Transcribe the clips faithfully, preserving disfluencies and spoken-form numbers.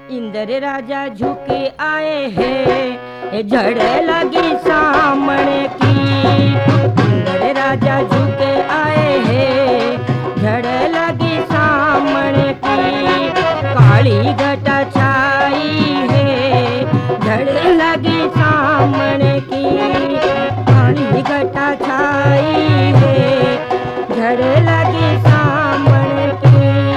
इंद्र राजा झुके आए हैं, झड़ लगी सामने की। इंद्र राजा झुके आए हैं, झड़ लगी सामने की। काली घटा छाई है, झड़ लगी सामने की। काली घटा छाई है, झड़ लगी सामने की।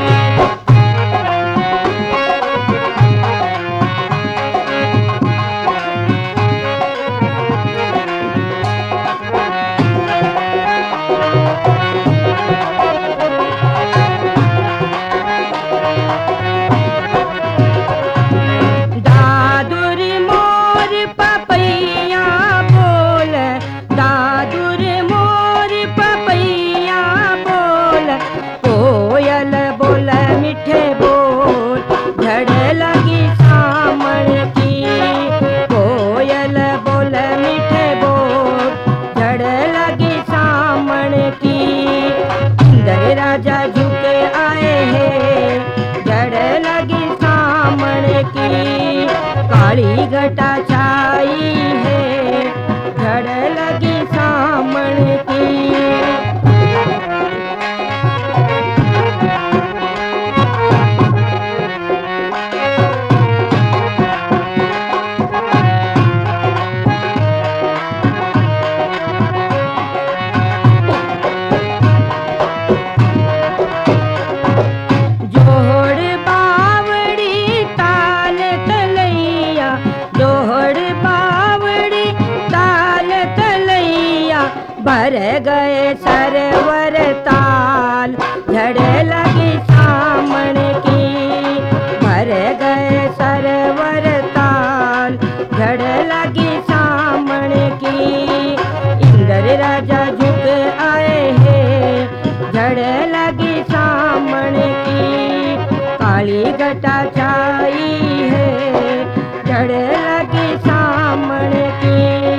राजा झुके आए हैं, झड़ लगी सामने की। काली घटा छाई है, झड़ लगी सामने की। भर गए सरवर ताल, झड़ लगी सामने की। भर गए सरवर ताल, झड़ लगी सामने की। इंद्र राजा झुक आए हैं, झड़ लगी सामने की। काली घटा छाई है, झड़ लगी सामने की।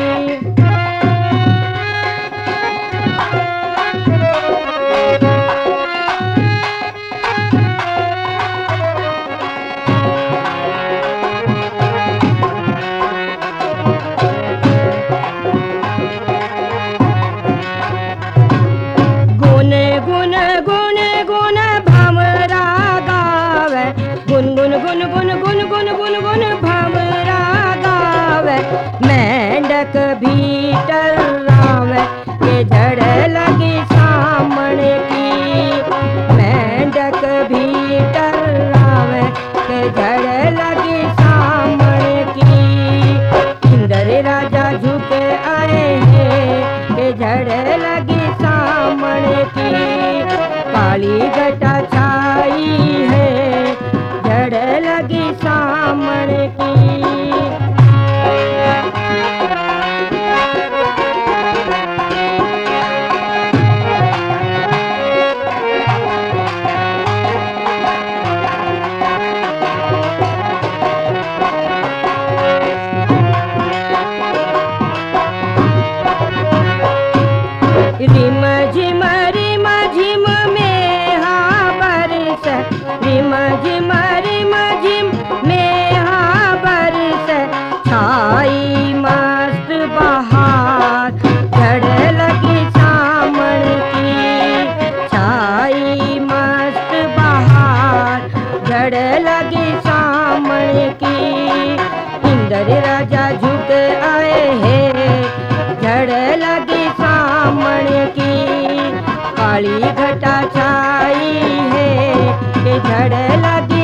गुन गुन गुन गुन गुन गुन गुन भंवरा गावे। मेंढक भी टर्रावे, के झड़ लगी सामने की। मेंढक भी टर्रावे, के झड़ लगी सामने की। इंद्र राजा झुके आए हैं, के झड़ लगी सामने की। काली घटा छाई है, झड़ लगी सामने की। रिम झिम रिम झिम में हा बरस, रिम झिम रिम झिम में हा बरस। छाई मस्त बहार, झड़ लगी सामने की। छाई मस्त बहार, झड़ लगी सामने की। इंद्र राजा झुक आए हैं, झड़ लगी सामने की। काली घटा छाई है, के झड़ लगी